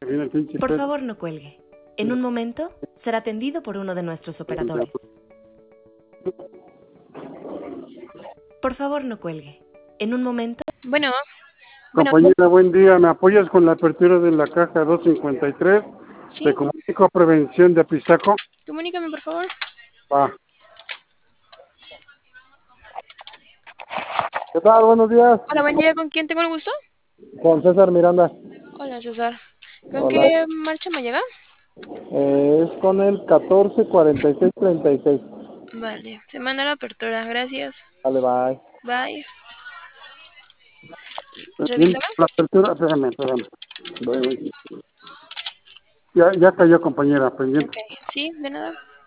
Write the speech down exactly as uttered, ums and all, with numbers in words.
viene el pinche Por pedo. favor, no cuelgue. En un momento será atendido por uno de nuestros operadores. Por favor, no cuelgue. En un momento... Bueno, bueno, Compañera, buen día. ¿Me apoyas con la apertura de la caja doscientos cincuenta y tres? sí, Te comunico a prevención de apisaco. comunícame, por favor. Va. ¿Qué tal? Buenos días. Hola, buen día, ¿con quién tengo el gusto? Con César Miranda. Hola, César. ¿Con Hola. qué marcha me llega? Eh, es con el catorce cuarenta y seis treinta y seis. Vale, se manda la apertura, gracias. Vale, bye. Bye. Bien, Repítame. la apertura, espérame, espérame. Voy, voy. Ya, ya cayó, compañera, pendiente. Ok, sí, de nada.